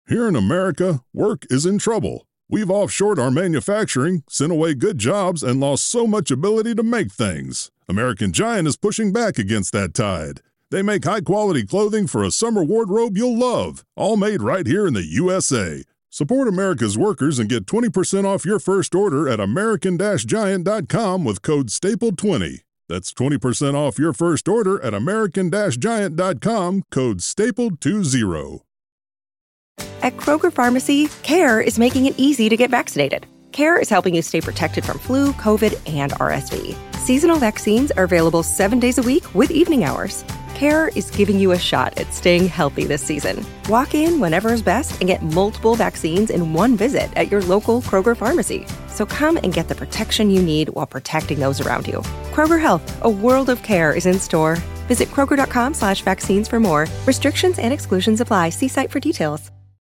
Here in America, work is in trouble. We've offshored our manufacturing, sent away good jobs, and lost so much ability to make things. American Giant is pushing back against that tide. They make high-quality clothing for a summer wardrobe you'll love, all made right here in the USA. Support America's workers and get 20% off your first order at American-Giant.com with code STAPLE20. That's 20% off your first order at American-Giant.com, code STAPLE20. At Kroger Pharmacy, CARE is making it easy to get vaccinated. CARE is helping you stay protected from flu, COVID, and RSV. Seasonal vaccines are available 7 days a week with evening hours. CARE is giving you a shot at staying healthy this season. Walk in whenever is best and get multiple vaccines in one visit at your local Kroger Pharmacy. So come and get the protection you need while protecting those around you. Kroger Health, a world of care is in store. Visit Kroger.com/vaccines for more. Restrictions and exclusions apply. See site for details.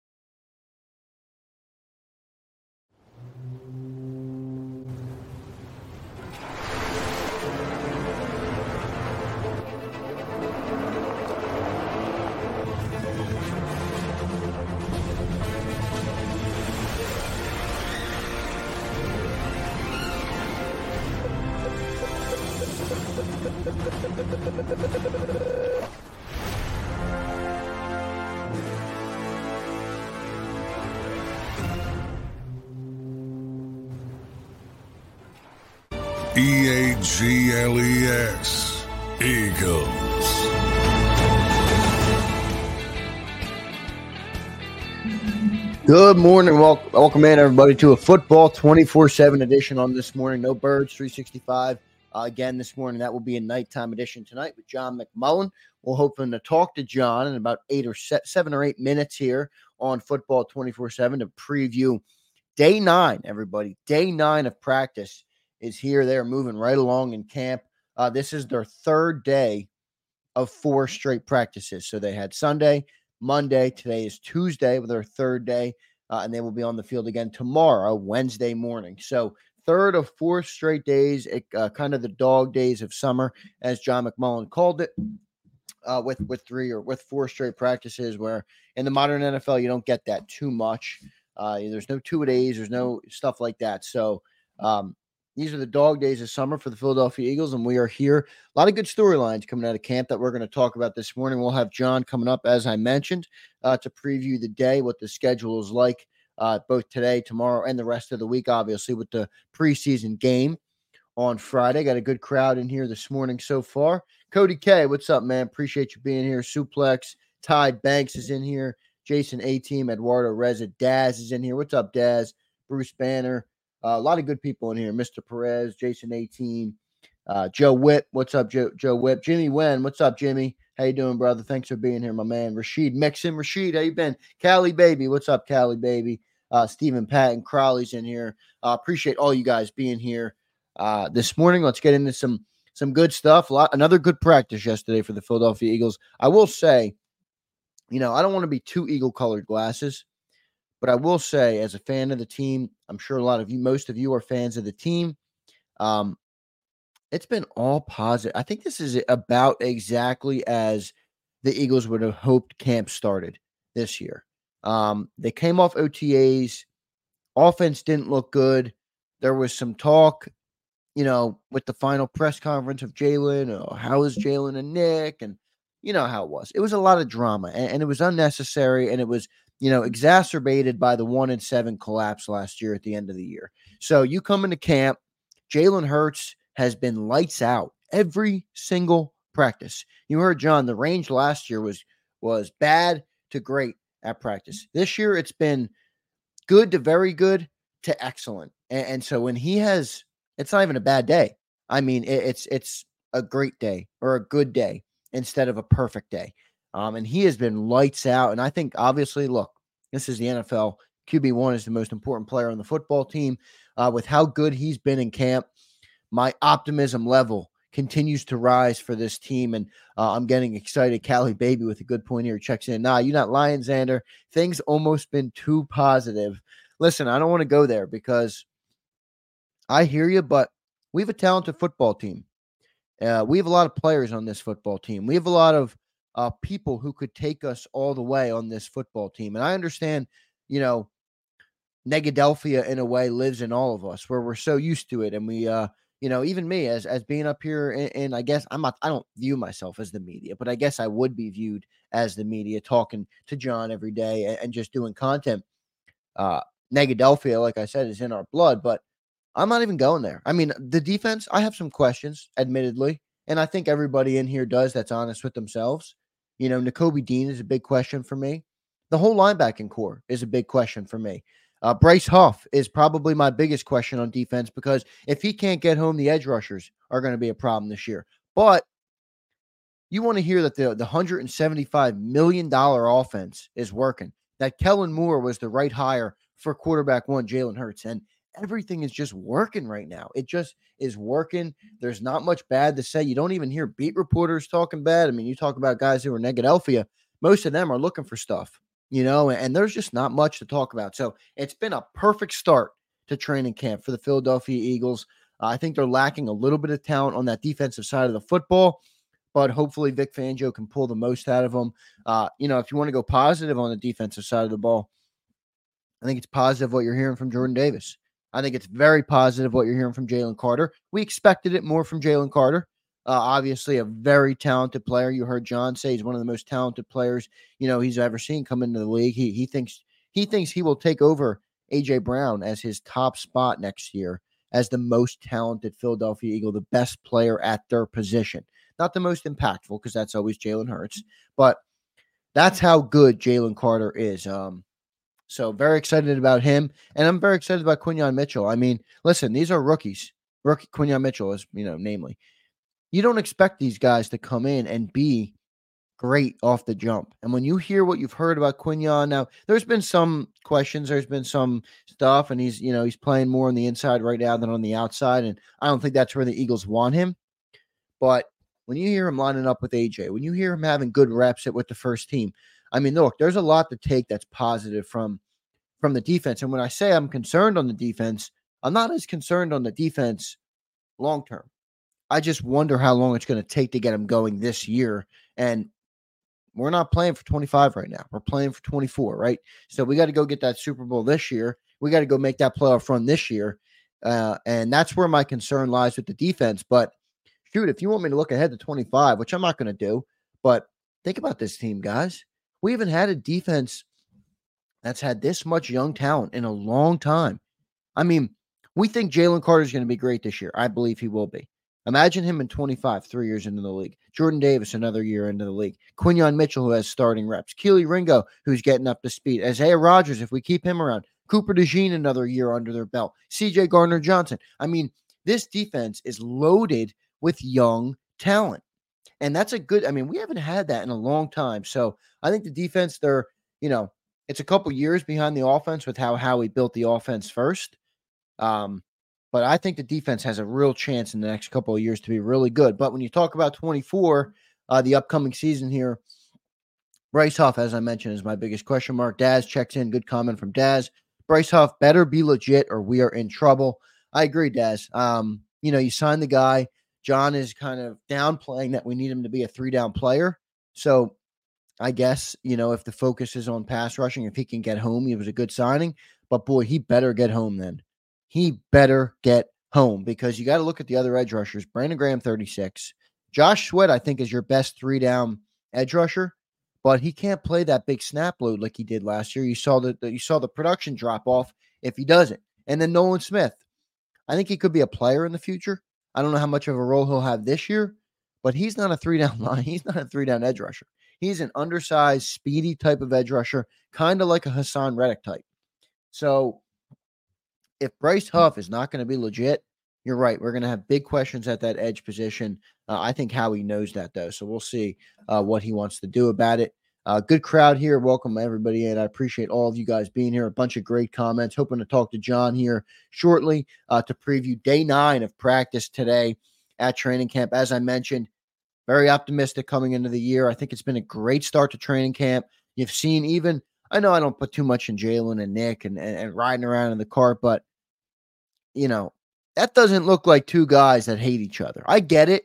EAGLES, Eagles. Good morning. Welcome in, everybody, to a football 24/7 edition on this morning. No Birds 365. Again, this morning, that will be a nighttime edition tonight with John McMullen. We're hoping to talk to John in about 7 or 8 minutes here on football 24/7 to preview day 9, everybody. Day 9 of practice is here. They're moving right along in camp. This is their third day of 4 straight practices. So they had Sunday, Monday. Today is Tuesday with their third day, and they will be on the field again tomorrow, Wednesday morning. So third of 4 straight days, kind of the dog days of summer, as John McMullen called it, with 4 straight practices, where in the modern NFL, you don't get that too much. There's no 2-a-days, there's no stuff like that. So these are the dog days of summer for the Philadelphia Eagles, and we are here. A lot of good storylines coming out of camp that we're going to talk about this morning. We'll have John coming up, as I mentioned, to preview the day, what the schedule is like, both today, tomorrow, and the rest of the week, obviously, with the preseason game on Friday. Got a good crowd in here this morning so far. Cody K, what's up, man? Appreciate you being here. Suplex, Ty Banks is in here. Jason A-Team, Eduardo Reza, Daz is in here. What's up, Daz? Bruce Banner. A lot of good people in here. Mr. Perez, Jason A-Team, Joe Whip. What's up, Joe Whip? Jimmy Wen. What's up, Jimmy? How you doing, brother? Thanks for being here, my man. Rashid Mixon. Rashid, how you been? Callie Baby. What's up, Callie Baby? Stephen Patton. Crowley's in here. Appreciate all you guys being here this morning. Let's get into some good stuff. Another good practice yesterday for the Philadelphia Eagles. I will say, I don't want to be too eagle-colored glasses, but I will say, as a fan of the team, I'm sure most of you are fans of the team. It's been all positive. I think this is about exactly as the Eagles would have hoped camp started this year. They came off OTAs. Offense didn't look good. There was some talk, with the final press conference of Jalen. How is Jalen and Nick? And you know how it was. It was a lot of drama, and it was unnecessary, and it was exacerbated by the 1-7 collapse last year at the end of the year. So you come into camp, Jalen Hurts has been lights out every single practice. You heard John, the range last year was bad to great at practice. This year it's been good to very good to excellent. And so when it's not even a bad day. I mean, it's a great day or a good day instead of a perfect day. And he has been lights out. And I think, obviously, look, this is the NFL. QB1 is the most important player on the football team. With how good he's been in camp, my optimism level continues to rise for this team. And I'm getting excited. Callie Baby with a good point here checks in. Nah, you're not lying, Xander. Things almost been too positive. Listen, I don't want to go there because I hear you, but we have a talented football team. We have a lot of players on this football team. We have a lot of people who could take us all the way on this football team. And I understand, you know, Negadelphia in a way lives in all of us where we're so used to it. And we, even me as being up here and I guess I don't view myself as the media, but I guess I would be viewed as the media talking to John every day and just doing content. Negadelphia, like I said, is in our blood, but I'm not even going there. I mean, the defense, I have some questions, admittedly, and I think everybody in here does that's honest with themselves. You know, Nakobe Dean is a big question for me. The whole linebacking core is a big question for me. Bryce Huff is probably my biggest question on defense because if he can't get home, the edge rushers are going to be a problem this year. But you want to hear that the $175 million offense is working, that Kellen Moore was the right hire for quarterback one, Jalen Hurts, and everything is just working right now. It just is working. There's not much bad to say. You don't even hear beat reporters talking bad. I mean, you talk about guys who are Negadelphia. Most of them are looking for stuff, and there's just not much to talk about. So it's been a perfect start to training camp for the Philadelphia Eagles. I think they're lacking a little bit of talent on that defensive side of the football, but hopefully Vic Fangio can pull the most out of them. If you want to go positive on the defensive side of the ball, I think it's positive what you're hearing from Jordan Davis. I think it's very positive what you're hearing from Jalen Carter. We expected it more from Jalen Carter. Obviously, a very talented player. You heard John say he's one of the most talented players he's ever seen come into the league. He thinks he will take over A.J. Brown as his top spot next year as the most talented Philadelphia Eagle, the best player at their position. Not the most impactful because that's always Jalen Hurts, but that's how good Jalen Carter is. So very excited about him, and I'm very excited about Quinyon Mitchell. I mean, listen, these are rookies. Rookie Quinyon Mitchell is, namely. You don't expect these guys to come in and be great off the jump. And when you hear what you've heard about Quinyon, now there's been some questions, there's been some stuff, and he's playing more on the inside right now than on the outside, and I don't think that's where the Eagles want him. But when you hear him lining up with AJ, when you hear him having good reps with the first team, I mean, look, there's a lot to take that's positive from the defense. And when I say I'm concerned on the defense, I'm not as concerned on the defense long term. I just wonder how long it's going to take to get them going this year. And we're not playing for 25 right now. We're playing for 24, right? So we got to go get that Super Bowl this year. We got to go make that playoff run this year. And that's where my concern lies with the defense. But shoot, if you want me to look ahead to 25, which I'm not going to do, but think about this team, guys. We haven't had a defense that's had this much young talent in a long time. I mean, we think Jalen Carter is going to be great this year. I believe he will be. Imagine him in 25, 3 years into the league. Jordan Davis, another year into the league. Quinyon Mitchell, who has starting reps. Keely Ringo, who's getting up to speed. Isaiah Rodgers, if we keep him around. Cooper DeJean, another year under their belt. CJ Gardner-Johnson. I mean, this defense is loaded with young talent. And that's we haven't had that in a long time. So I think the defense, it's a couple years behind the offense with how Howie built the offense first. But I think the defense has a real chance in the next couple of years to be really good. But when you talk about 24, the upcoming season here, Bryce Huff, as I mentioned, is my biggest question mark. Daz checks in. Good comment from Daz. Bryce Huff better be legit or we are in trouble. I agree, Daz. You signed the guy. John is kind of downplaying that we need him to be a 3-down player. So I guess, if the focus is on pass rushing, if he can get home, he was a good signing. But, boy, he better get home then. He better get home because you got to look at the other edge rushers. Brandon Graham, 36. Josh Sweat, I think, is your best 3-down edge rusher, but he can't play that big snap load like he did last year. You saw the production drop off if he doesn't. And then Nolan Smith, I think he could be a player in the future. I don't know how much of a role he'll have this year, but he's not a 3-down line. He's not a 3-down edge rusher. He's an undersized, speedy type of edge rusher, kind of like a Hassan Reddick type. So if Bryce Huff is not going to be legit, you're right. We're going to have big questions at that edge position. I think Howie knows that, though. So we'll see what he wants to do about it. Good crowd here. Welcome, everybody. And I appreciate all of you guys being here. A bunch of great comments. Hoping to talk to John here shortly to preview day 9 of practice today at training camp. As I mentioned, very optimistic coming into the year. I think it's been a great start to training camp. You've seen I know I don't put too much in Jalen and Nick and riding around in the cart, but that doesn't look like two guys that hate each other. I get it.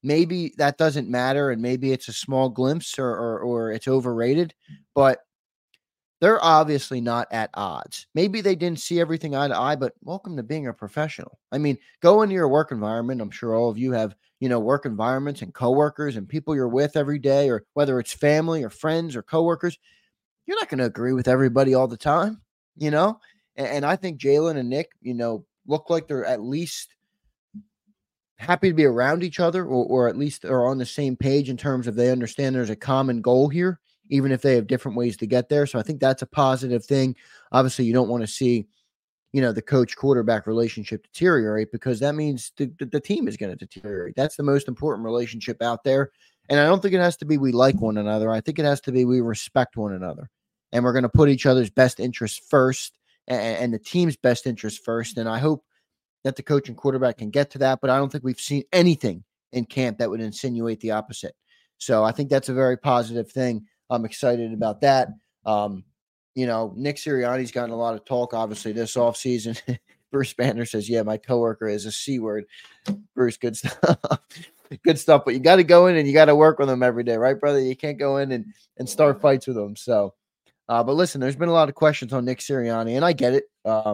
maybe that doesn't matter, and maybe it's a small glimpse or it's overrated, but they're obviously not at odds. Maybe they didn't see everything eye to eye, but welcome to being a professional. I mean, go into your work environment. I'm sure all of you have, work environments and coworkers and people you're with every day, or whether it's family or friends or coworkers. You're not going to agree with everybody all the time, And I think Jalen and Nick, look like they're at least happy to be around each other, or at least are on the same page in terms of they understand there's a common goal here, even if they have different ways to get there. So I think that's a positive thing. Obviously, you don't want to see, the coach-quarterback relationship deteriorate, because that means the team is going to deteriorate. That's the most important relationship out there. And I don't think it has to be we like one another. I think it has to be we respect one another. And we're going to put each other's best interests first, and the team's best interests first. And I hope that the coach and quarterback can get to that, but I don't think we've seen anything in camp that would insinuate the opposite. So I think that's a very positive thing. I'm excited about that. Nick Sirianni's gotten a lot of talk, obviously, this offseason. Bruce Banner says, yeah, my coworker is a C word. Bruce, good stuff. Good stuff, but you got to go in and you got to work with them every day, right, brother? You can't go in and start fights with them. So, but listen, there's been a lot of questions on Nick Sirianni, and I get it.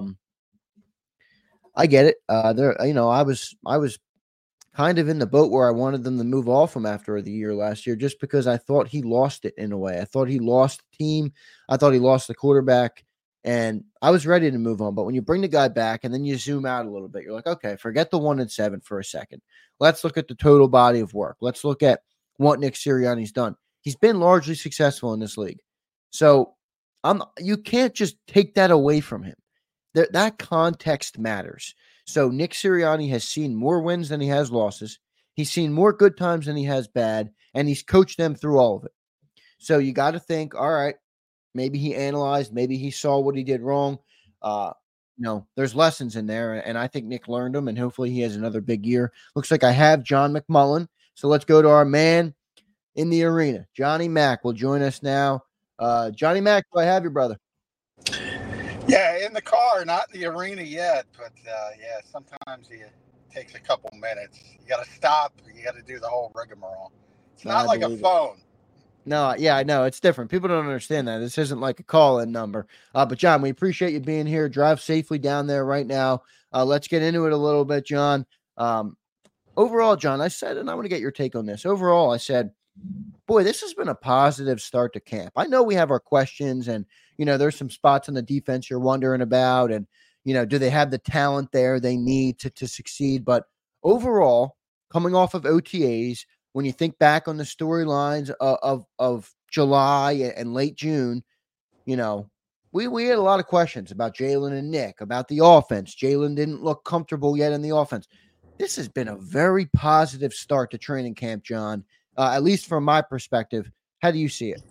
I get it. I was kind of in the boat where I wanted them to move off him after the year last year, just because I thought he lost it in a way. I thought he lost the team. I thought he lost the quarterback, and I was ready to move on. But when you bring the guy back and then you zoom out a little bit, you're like, okay, forget the 1-7 for a second. Let's look at the total body of work. Let's look at what Nick Sirianni's done. He's been largely successful in this league. So you can't just take that away from him. That context matters. So Nick Sirianni has seen more wins than he has losses. He's seen more good times than he has bad, and he's coached them through all of it. So you got to think, all right, maybe he analyzed, maybe he saw what he did wrong. There's lessons in there, and I think Nick learned them, and hopefully he has another big year. Looks like I have John McMullen. So let's go to our man in the arena. Johnny Mack will join us now. Johnny Mack, do I have you, brother? Yeah, in the car, not in the arena yet, but sometimes it takes a couple minutes. You got to stop. You got to do the whole rigmarole. It's not like a phone. No, yeah, I know. It's different. People don't understand that. This isn't like a call-in number. But, John, we appreciate you being here. Drive safely down there right now. Let's get into it a little bit, John. Overall, John, I said, and I want to get your take on this. Overall, I said, boy, this has been a positive start to camp. I know we have our questions, and there's some spots on the defense you're wondering about, and do they have the talent there they need to succeed? But overall, coming off of OTAs, when you think back on the storylines of July and late June, we had a lot of questions about Jalen and Nick, about the offense. Jalen didn't look comfortable yet in the offense. This has been a very positive start to training camp, John. At least from my perspective. How do you see it?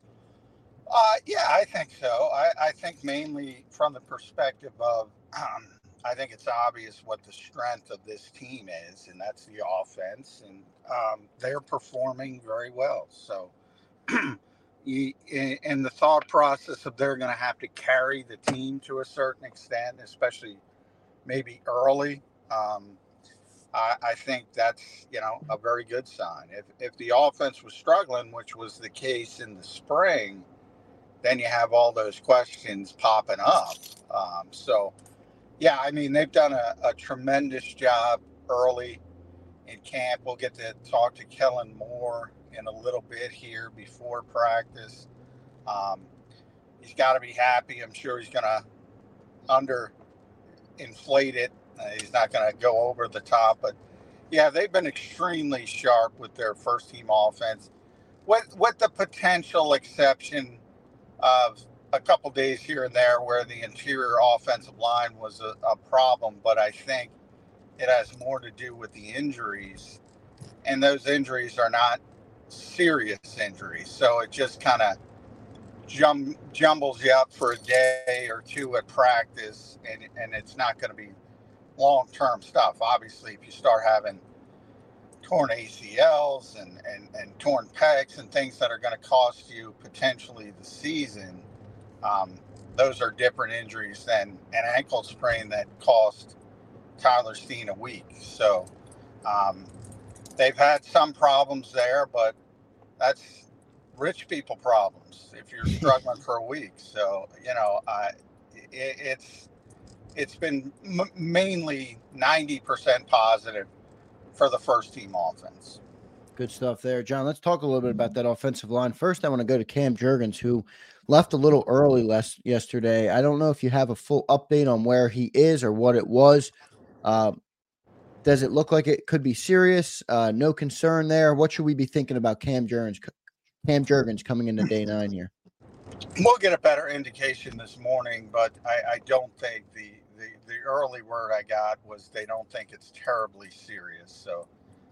Yeah, I think so. I think mainly from the perspective of, I think it's obvious what the strength of this team is, and that's the offense, and they're performing very well. So in the thought process of they're going to have to carry the team to a certain extent, especially maybe early, I think that's, a very good sign. If the offense was struggling, which was the case in the spring, then you have all those questions popping up. They've done a tremendous job early in camp. We'll get to talk to Kellen Moore in a little bit here before practice. He's got to be happy. I'm sure he's going to underinflate it. He's not going to go over the top, but yeah, they've been extremely sharp with their first team offense, with the potential exception of a couple days here and there where the interior offensive line was a problem. But I think it has more to do with the injuries, and those injuries are not serious injuries. So it just kind of jumbles you up for a day or two at practice, and it's not going to be long-term stuff. Obviously, if you start having torn ACLs and torn pecs and things that are going to cost you potentially the season, those are different injuries than an ankle sprain that cost Tyler Steen a week. So they've had some problems there, but that's rich people problems if you're struggling for a week. So, it's been mainly 90% positive for the first team offense. Good stuff there, John. Let's talk a little bit about that offensive line. First, I want to go to Cam Jurgens, who left a little early yesterday. I don't know if you have a full update on where he is or what it was. Does it look like it could be serious? No concern there. What should we be thinking about Cam Jurgens coming into day 9 here? We'll get a better indication this morning, but I don't think the early word I got was they don't think it's terribly serious. So,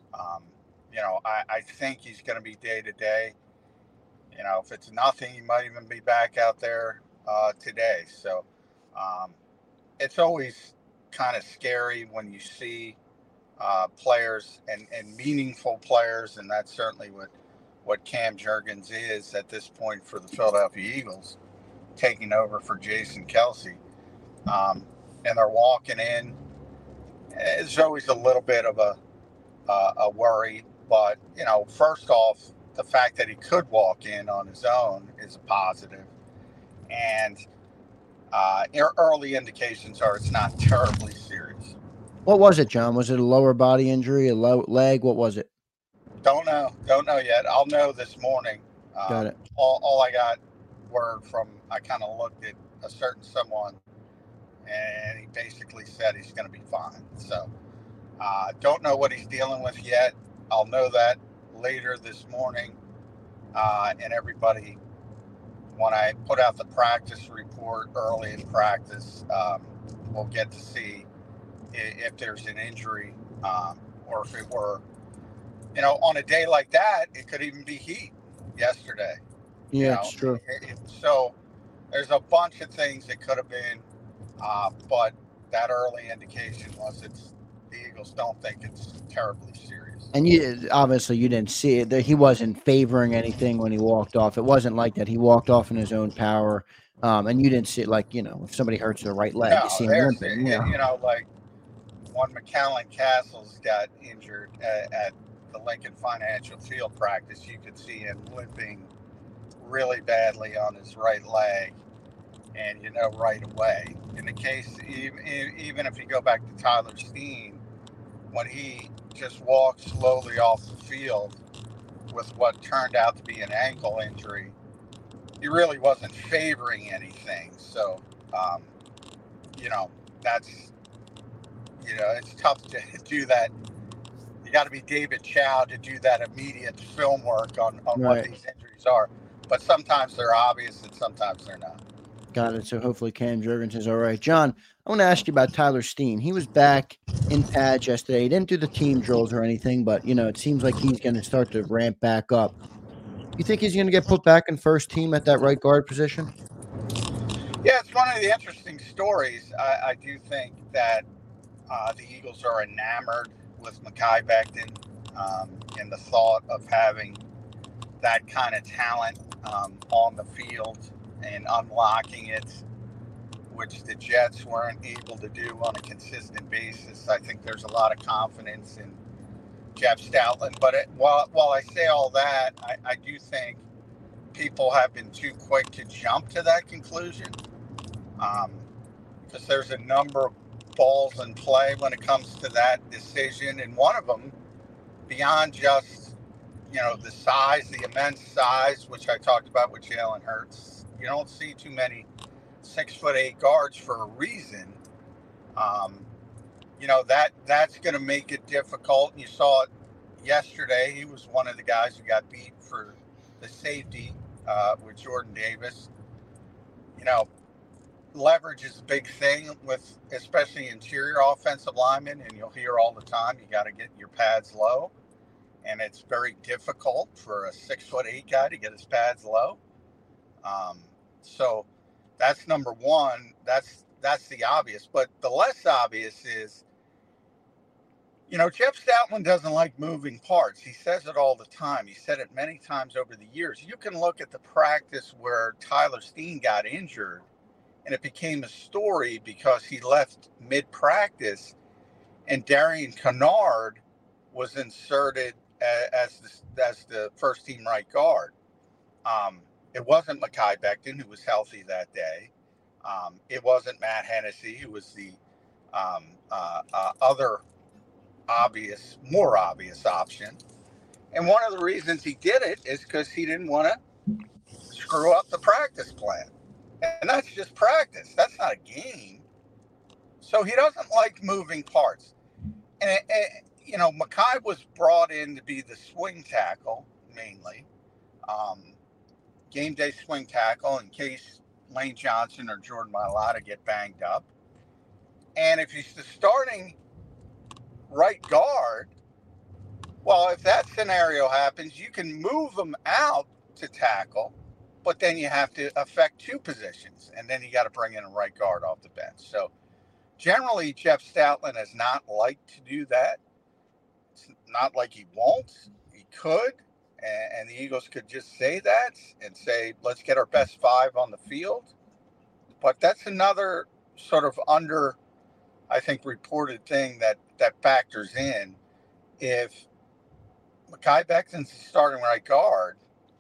I think he's going to be day to day. If it's nothing, he might even be back out there today. So, it's always kind of scary when you see players and meaningful players, and that's certainly what Cam Jurgens is at this point for the Philadelphia Eagles, taking over for Jason Kelce. And they're walking in. It's always a little bit of a worry, but first off, the fact that he could walk in on his own is a positive, and early indications are it's not terribly serious. What was it, John? Was it a lower body injury, a low leg? What was it? Don't know yet. I'll know this morning. Got it. All I got word from, I kind of looked at a certain someone, and he basically said he's going to be fine. So don't know what he's dealing with yet. I'll know that later this morning. And everybody, when I put out the practice report early in practice, we'll get to see if there's an injury or if it were, on a day like that, it could even be heat yesterday. Yeah, it's true. So there's a bunch of things it could have been, but that early indication was the Eagles don't think it's terribly serious. And obviously you didn't see it. He wasn't favoring anything when he walked off. It wasn't like that. He walked off in his own power, and you didn't see it like, if somebody hurts their right leg, you see him limping. Like when McAllen Castles got injured at the Lincoln Financial Field practice, you could see him limping really badly on his right leg, and right away. In the case, even if you go back to Tyler Steen, when he just walked slowly off the field with what turned out to be an ankle injury, he really wasn't favoring anything. So, that's, it's tough to do that. You got to be David Chow to do that immediate film work on Right. what these injuries are. But sometimes they're obvious and sometimes they're not. Got it. So hopefully Cam Jurgens is all right. John, I want to ask you about Tyler Steen. He was back in pads yesterday. He didn't do the team drills or anything, but, it seems like he's going to start to ramp back up. You think he's going to get put back in first team at that right guard position? Yeah, it's one of the interesting stories. I do think that the Eagles are enamored with Mekhi Becton and the thought of having that kind of talent on the field and unlocking it, which the Jets weren't able to do on a consistent basis. I think there's a lot of confidence in Jeff Stoutland. But while I say all that, I do think people have been too quick to jump to that conclusion, because there's a number of balls in play when it comes to that decision. And one of them, beyond just, the size, the immense size, which I talked about with Jalen Hurts, you don't see too many 6'8" guards for a reason. That's going to make it difficult. You saw it yesterday. He was one of the guys who got beat for the safety with Jordan Davis. Leverage is a big thing with especially interior offensive linemen, and you'll hear all the time, you got to get your pads low. And it's very difficult for a 6'8" guy to get his pads low. So that's number one. That's the obvious. But the less obvious is, Jeff Stoutland doesn't like moving parts. He says it all the time. He said it many times over the years. You can look at the practice where Tyler Steen got injured, and it became a story because he left mid-practice, and Darian Kennard was inserted as the first team right guard. It wasn't Mekhi Becton, who was healthy that day. It wasn't Matt Hennessy, who was the other more obvious option. And one of the reasons he did it is because he didn't want to screw up the practice plan. And that's just practice. That's not a game. So he doesn't like moving parts. And Mekhi was brought in to be the swing tackle, mainly. Game day swing tackle in case Lane Johnson or Jordan Mailata get banged up. And if he's the starting right guard, well, if that scenario happens, you can move him out to tackle, but then you have to affect two positions, and then you got to bring in a right guard off the bench. So generally, Jeff Stoutland has not liked to do that. It's not like he won't. He could, and the Eagles could just say that and say, let's get our best five on the field. But that's another sort of reported thing that factors in. If Mekhi Becton's the starting right guard,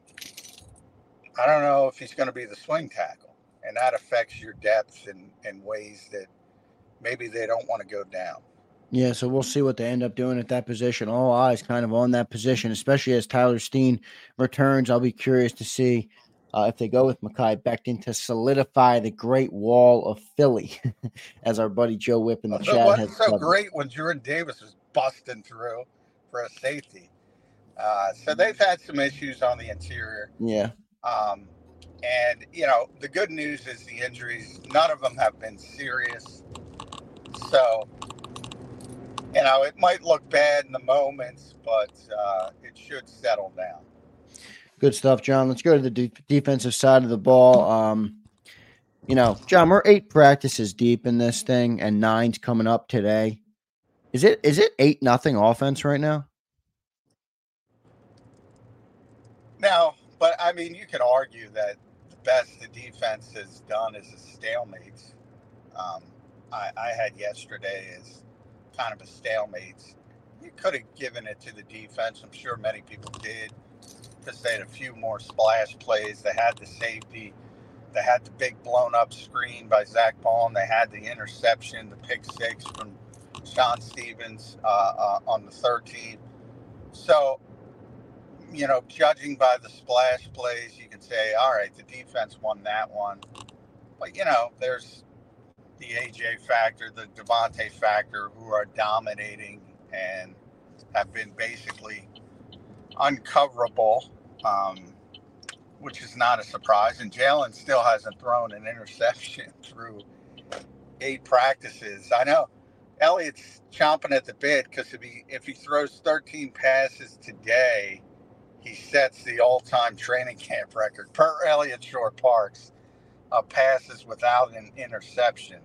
I don't know if he's going to be the swing tackle. And that affects your depth in ways that maybe they don't want to go down. Yeah, so we'll see what they end up doing at that position. All eyes kind of on that position, especially as Tyler Steen returns. I'll be curious to see if they go with Mekhi Becton to solidify the Great Wall of Philly, as our buddy Joe Whipp in the chat has. It wasn't so great when Jordan Davis was busting through for a safety. So they've had some issues on the interior. Yeah. And, the good news is the injuries, none of them have been serious. So, it might look bad in the moments, but it should settle down. Good stuff, John. Let's go to the defensive side of the ball. John, we're 8 practices deep in this thing, and 9's coming up today. Is it 8-0 offense right now? No, but you could argue that the best the defense has done is a stalemate. I had yesterday as kind of a stalemate. You could have given it to the defense. I'm sure many people did, because they had a few more splash plays. They had the safety. They had the big blown up screen by Zach Baun. They had the interception, the pick six from Sean Stevens on the 13. So, judging by the splash plays, you can say, all right, the defense won that one. But, there's the AJ factor, the Devontae factor, who are dominating and have been basically uncoverable, which is not a surprise. And Jalen still hasn't thrown an interception through 8 practices. I know Elliott's chomping at the bit, because if he throws 13 passes today, he sets the all-time training camp record per Elliott Shore-Parks of passes without an interception.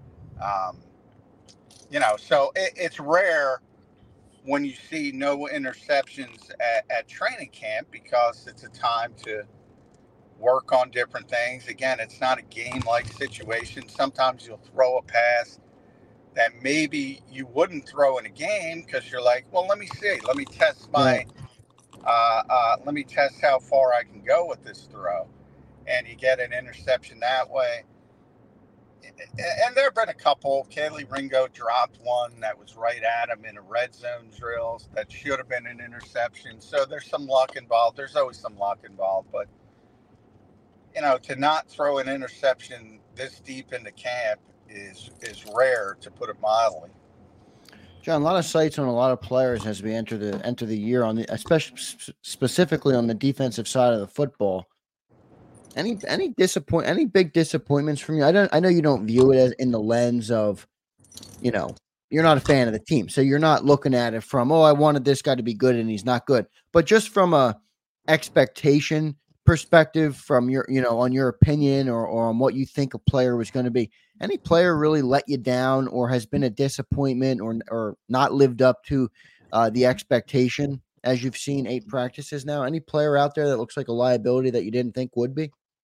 So it's rare when you see no interceptions at training camp, because it's a time to work on different things. Again, it's not a game-like situation. Sometimes you'll throw a pass that maybe you wouldn't throw in a game, because you're like, well, let me see. Let me test let me test how far I can go with this throw. And you get an interception that way. And there have been a couple. Kaylee Ringo dropped one that was right at him in a red zone drill that should have been an interception. So there's some luck involved. There's always some luck involved. But, to not throw an interception this deep into camp is rare, to put it mildly. John, a lot of sights on a lot of players as we enter the year, especially specifically on the defensive side of the football. Any big disappointments from you? I know you don't view it as in the lens of, you're not a fan of the team, so you're not looking at it from, I wanted this guy to be good and he's not good. But just from a expectation perspective, from your, on your opinion or on what you think a player was going to be, any player really let you down or has been a disappointment or not lived up to the expectation as you've seen 8 practices now? Any player out there that looks like a liability that you didn't think would be?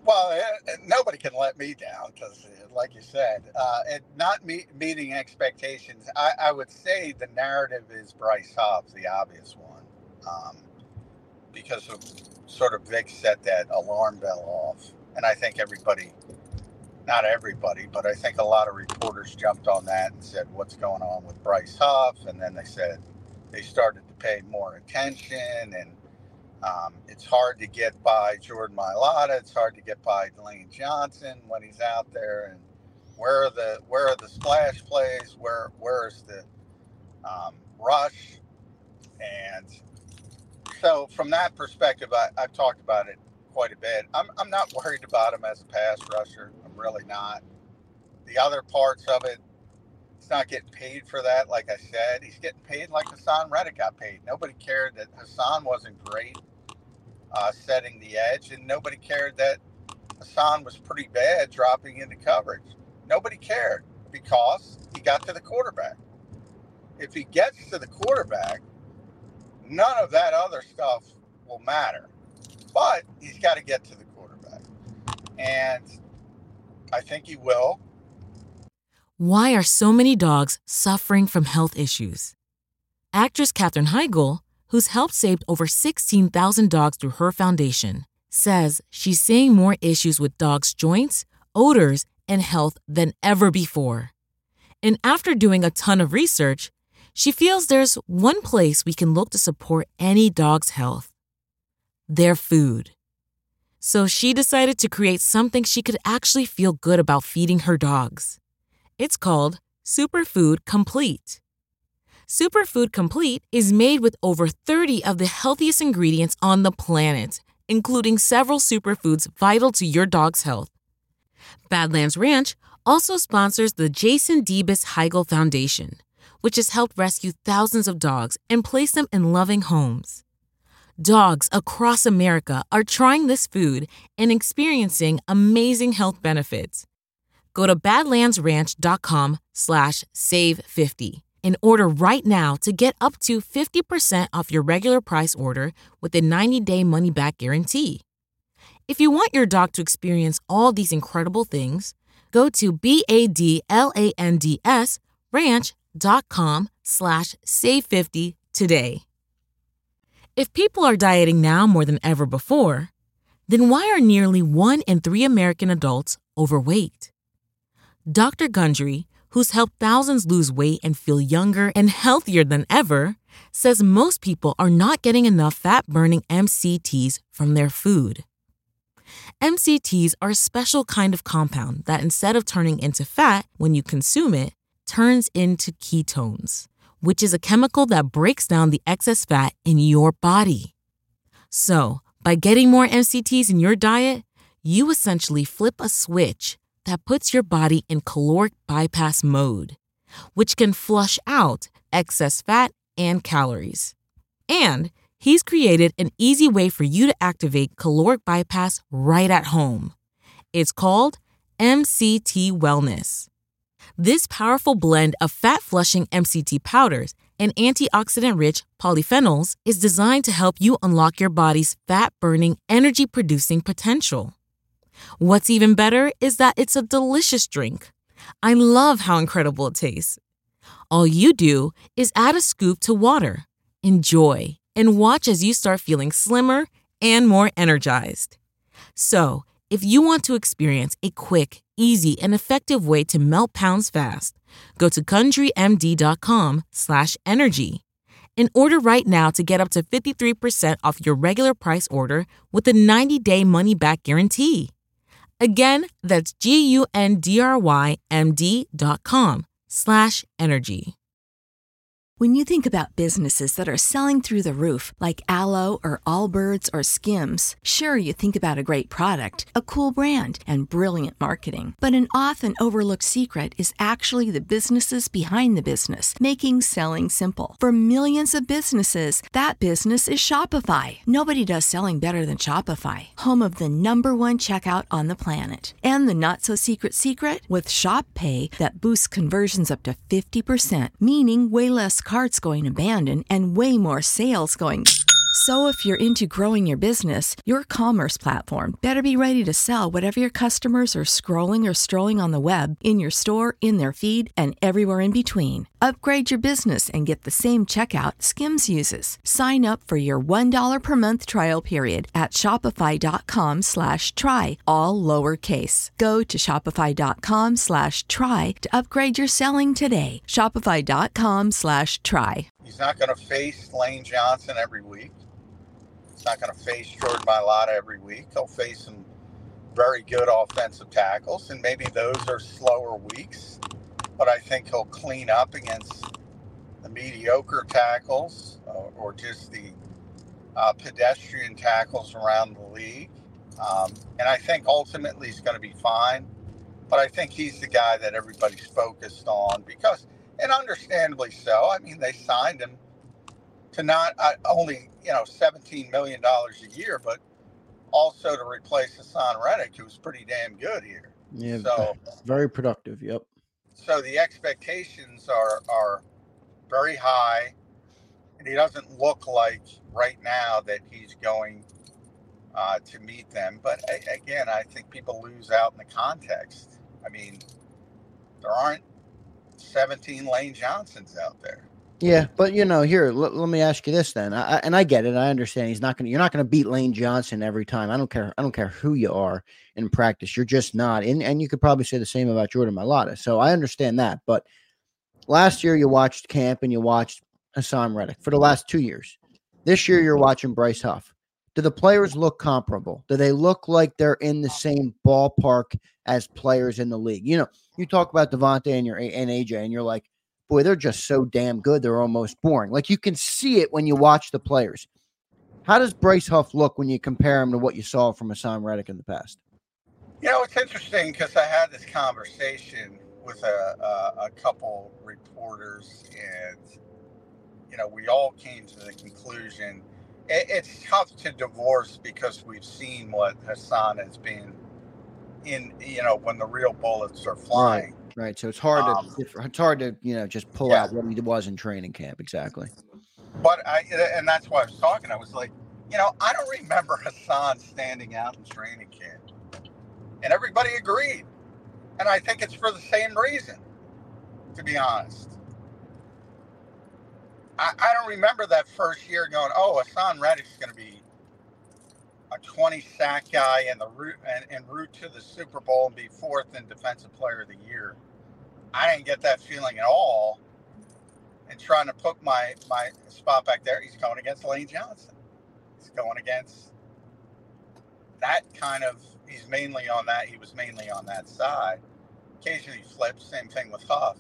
Well, nobody can let me down because, like you said, and not meeting expectations. I would say the narrative is Bryce Huff, the obvious one, because of sort of Vic set that alarm bell off. And I think everybody, not everybody, but I think a lot of reporters jumped on that and said, what's going on with Bryce Huff? And then they said they started to pay more attention, and it's hard to get by Jordan Mailata. It's hard to get by Lane Johnson when he's out there. And where are the splash plays? Where's the rush? And so from that perspective, I've talked about it quite a bit. I'm not worried about him as a pass rusher. I'm really not. The other parts of it, he's not getting paid for that. Like I said, he's getting paid like Hassan Reddick got paid. Nobody cared that Hassan wasn't great setting the edge, and nobody cared that Hassan was pretty bad dropping into coverage. Nobody cared because he got to the quarterback. If he gets to the quarterback, none of that other stuff will matter. But he's got to get to the quarterback. And I think he will. Why are so many dogs suffering from health issues? Actress Katherine Heigl, who's helped save over 16,000 dogs through her foundation, says she's seeing more issues with dogs' joints, odors, and health than ever before. And after doing a ton of research, she feels there's one place we can look to support any dog's health: their food. So she decided to create something she could actually feel good about feeding her dogs. It's called Superfood Complete. Superfood Complete is made with over 30 of the healthiest ingredients on the planet, including several superfoods vital to your dog's health. Badlands Ranch also sponsors the Jason Debus Heigl Foundation, which has helped rescue thousands of dogs and place them in loving homes. Dogs across America are trying this food and experiencing amazing health benefits. Go to badlandsranch.com/save50 and order right now to get up to 50% off your regular price order with a 90-day money-back guarantee. If you want your dog to experience all these incredible things, go to badlandsranch.com/save50 today. If people are dieting now more than ever before, then why are nearly 1 in 3 American adults overweight? Dr. Gundry, who's helped thousands lose weight and feel younger and healthier than ever, says most people are not getting enough fat-burning MCTs from their food. MCTs are a special kind of compound that, instead of turning into fat when you consume it, turns into ketones, which is a chemical that breaks down the excess fat in your body. So, by getting more MCTs in your diet, you essentially flip a switch that puts your body in caloric bypass mode, which can flush out excess fat and calories. And he's created an easy way for you to activate caloric bypass right at home. It's called MCT Wellness. This powerful blend of fat-flushing MCT powders and antioxidant-rich polyphenols is designed to help you unlock your body's fat-burning, energy-producing potential. What's even better is that it's a delicious drink. I love how incredible it tastes. All you do is add a scoop to water, enjoy, and watch as you start feeling slimmer and more energized. So, if you want to experience a quick, easy, and effective way to melt pounds fast, go to CountryMD.com/energy and order right now to get up to 53% off your regular price order with a 90-day money-back guarantee. Again, that's GUNDRYMD.com/energy. When you think about businesses that are selling through the roof, like Aloe or Allbirds or Skims, sure, you think about a great product, a cool brand, and brilliant marketing. But an often overlooked secret is actually the businesses behind the business, making selling simple. For millions of businesses, that business is Shopify. Nobody does selling better than Shopify, home of the #1 checkout on the planet. And the not-so-secret secret? With Shop Pay, that boosts conversions up to 50%, meaning way less carts going abandoned and way more sales going So if you're into growing your business, your commerce platform better be ready to sell whatever your customers are scrolling or strolling on the web, in your store, in their feed, and everywhere in between. Upgrade your business and get the same checkout Skims uses. Sign up for your $1 per month trial period at shopify.com/try, all lowercase. Go to shopify.com/try to upgrade your selling today. Shopify.com/try. He's not going to face Lane Johnson every week. He's not going to face Jordan Mailata every week. He'll face some very good offensive tackles, and maybe those are slower weeks. But I think he'll clean up against the mediocre tackles or just the pedestrian tackles around the league. And I think ultimately he's going to be fine. But I think he's the guy that everybody's focused on because, and understandably so, I mean, they signed him to not only, $17 million a year, but also to replace Hassan Reddick, who's pretty damn good here. Yeah, so very productive. Yep. So the expectations are very high, and he doesn't look like right now that he's going to meet them. But again, I think people lose out in the context. I mean, there aren't 17 Lane Johnsons out there. Yeah, but here, let me ask you this then. I get it. I understand you're not going to beat Lane Johnson every time. I don't care who you are in practice. You're just not. And you could probably say the same about Jordan Mailata. So I understand that. But last year you watched camp and you watched Hassan Reddick for the last 2 years. This year you're watching Bryce Huff. Do the players look comparable? Do they look like they're in the same ballpark as players in the league? You talk about Devontae and AJ, and you're like, boy, they're just so damn good. They're almost boring. Like you can see it when you watch the players. How does Bryce Huff look when you compare him to what you saw from Hassan Reddick in the past? It's interesting because I had this conversation with a couple reporters, and we all came to the conclusion it's tough to divorce because we've seen what Hassan has been in. When the real bullets are flying. Right, so it's hard to just pull out what he was in training camp exactly. But and that's why I was talking. I was like, I don't remember Hassan standing out in training camp, and everybody agreed. And I think it's for the same reason, to be honest. I don't remember that first year going, oh, Hassan Reddick's going to be a 20-sack guy en route to the Super Bowl and be fourth in Defensive Player of the Year. I didn't get that feeling at all. And trying to put my spot back there, he's going against Lane Johnson. He's going against that kind of, he was mainly on that side. Occasionally flips, same thing with Huff.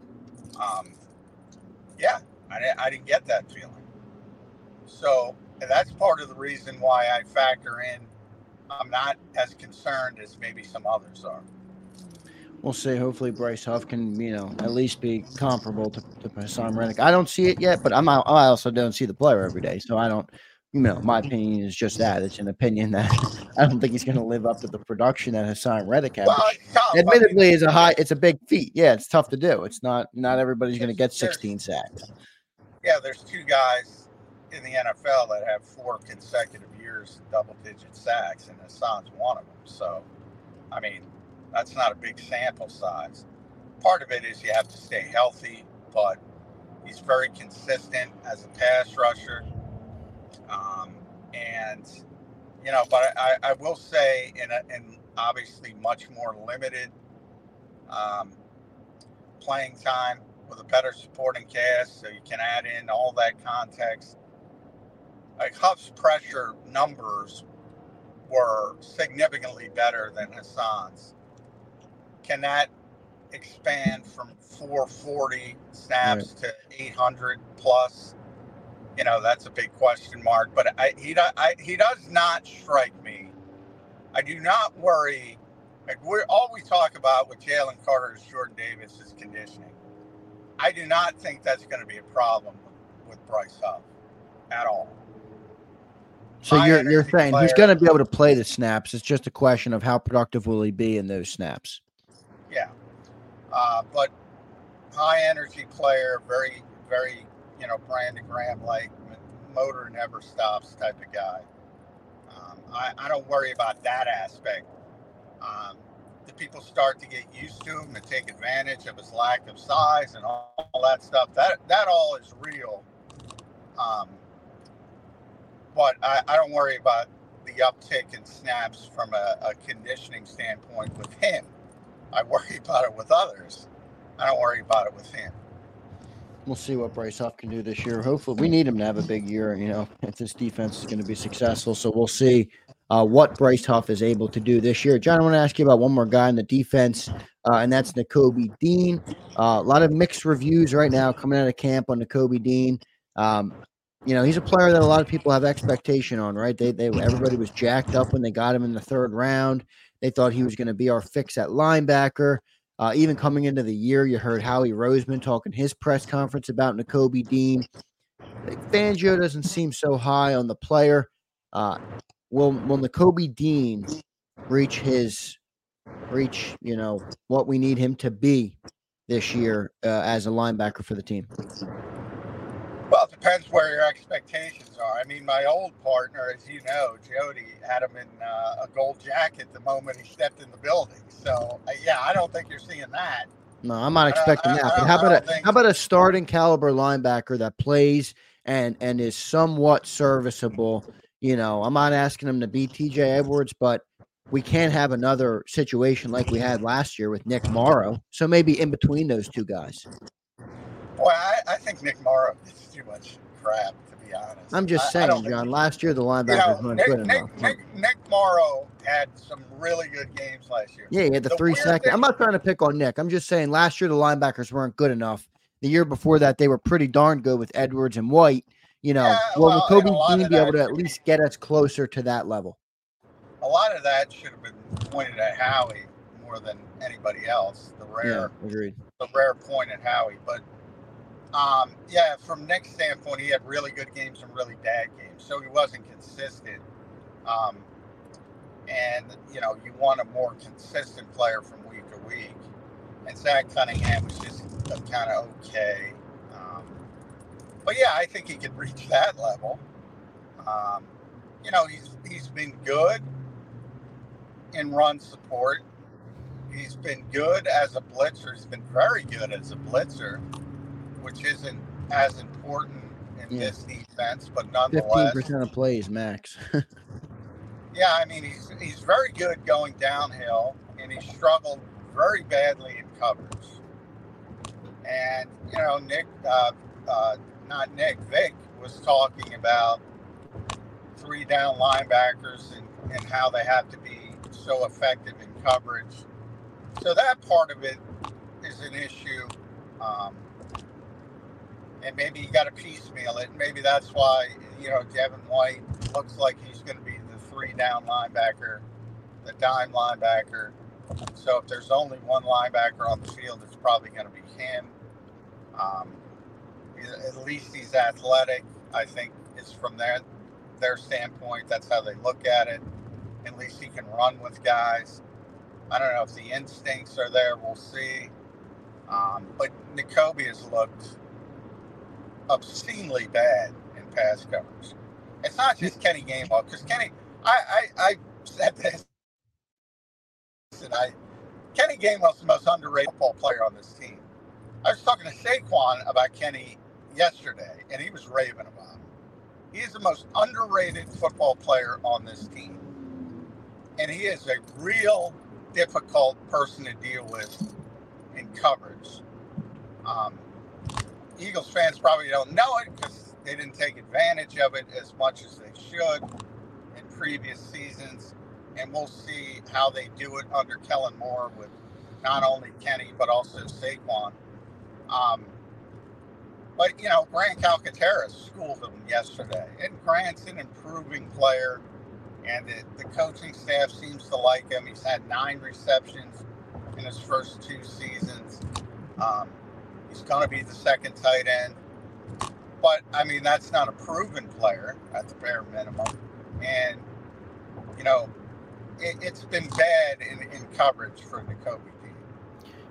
I didn't get that feeling. So that's part of the reason why I factor in I'm not as concerned as maybe some others are. We'll see. Hopefully Bryce Huff can, at least be comparable to Hassan Reddick. I don't see it yet, but I also don't see the player every day. So I don't, my opinion is just that. It's an opinion that I don't think he's going to live up to the production that Hassan Reddick had. Well, admittedly, it's a big feat. Yeah, it's tough to do. It's not everybody's going to get 16 sacks. Yeah, there's two guys in the NFL that have 4 consecutive years double-digit sacks, and Hassan's one of them. So, I mean, that's not a big sample size. Part of it is you have to stay healthy, but he's very consistent as a pass rusher. But I will say in obviously much more limited playing time with a better supporting cast, so you can add in all that context. Like Huff's pressure numbers were significantly better than Hassan's. Can that expand from 440 snaps to 800 plus? That's a big question mark. But he does not strike me. I do not worry. Like all we talk about with Jalen Carter is Jordan Davis' conditioning. I do not think that's going to be a problem with Bryce Huff at all. So you're saying he's going to be able to play the snaps. It's just a question of how productive will he be in those snaps. Yeah. But high energy player, very, very, Brandon Graham-like, motor never stops type of guy. I don't worry about that aspect. The people start to get used to him and take advantage of his lack of size and all that stuff. That all is real. But I don't worry about the uptick in snaps from a conditioning standpoint with him. I worry about it with others. I don't worry about it with him. We'll see what Bryce Huff can do this year. Hopefully, we need him to have a big year, if this defense is going to be successful. So we'll see what Bryce Huff is able to do this year. John, I want to ask you about one more guy in the defense, and that's Nakobe Dean. A lot of mixed reviews right now coming out of camp on Nakobe Dean. He's a player that a lot of people have expectation on, right? Everybody was jacked up when they got him in the third round. They thought he was going to be our fix at linebacker. Even coming into the year, you heard Howie Roseman talking his press conference about Nakobe Dean. Fangio doesn't seem so high on the player. Will Nakobe Dean reach what we need him to be this year as a linebacker for the team? Well, it depends where your expectations are. I mean, my old partner, as you know, Jody, had him in a gold jacket the moment he stepped in the building. So, I don't think you're seeing that. No, I'm not expecting that. But how about a starting caliber linebacker that plays and is somewhat serviceable? I'm not asking him to be TJ Edwards, but we can't have another situation like we had last year with Nick Morrow. So maybe in between those two guys. Well, I think Nick Morrow gets too much crap, to be honest. I'm just saying, John, last year the linebackers weren't good enough. Nick Morrow had some really good games last year. Yeah, he had the 3 seconds. I'm not trying to pick on Nick. I'm just saying last year the linebackers weren't good enough. The year before that, they were pretty darn good with Edwards and White. Will Nakobe Dean be able to at least get us closer to that level? A lot of that should have been pointed at Howie more than anybody else. Agreed. The rare point at Howie, but from Nick's standpoint, he had really good games and really bad games, so he wasn't consistent. You want a more consistent player from week to week, and Zach Cunningham was just kind of okay. I think he could reach that level. He's been good in run support. He's been good as a blitzer. He's been very good as a blitzer, which isn't as important in this defense, but nonetheless. 15% of plays, max. He's very good going downhill, and he struggled very badly in coverage. And, Vic was talking about 3-down linebackers and how they have to be so effective in coverage. So that part of it is an issue. And maybe you got to piecemeal it. Maybe that's why, Devin White looks like he's going to be the 3-down linebacker, the dime linebacker. So if there's only one linebacker on the field, it's probably going to be him. At least he's athletic, I think, is from their standpoint. That's how they look at it. At least he can run with guys. I don't know if the instincts are there. We'll see. But Nakobe has looked obscenely bad in pass coverage. It's not just Kenny Gainwell, because Kenny, I said this, and Kenny Gainwell's the most underrated football player on this team. I was talking to Saquon about Kenny yesterday, and he was raving about him. He is the most underrated football player on this team, and he is a real difficult person to deal with in coverage. Eagles fans probably don't know it because they didn't take advantage of it as much as they should in previous seasons. And we'll see how they do it under Kellen Moore with not only Kenny, but also Saquon. Grant Calcaterra schooled him yesterday. And Grant's an improving player, and the coaching staff seems to like him. He's had 9 receptions in his first 2 seasons. He's going to be the second tight end. But, that's not a proven player at the bare minimum. And, it's been bad in coverage for Nakobe Dean.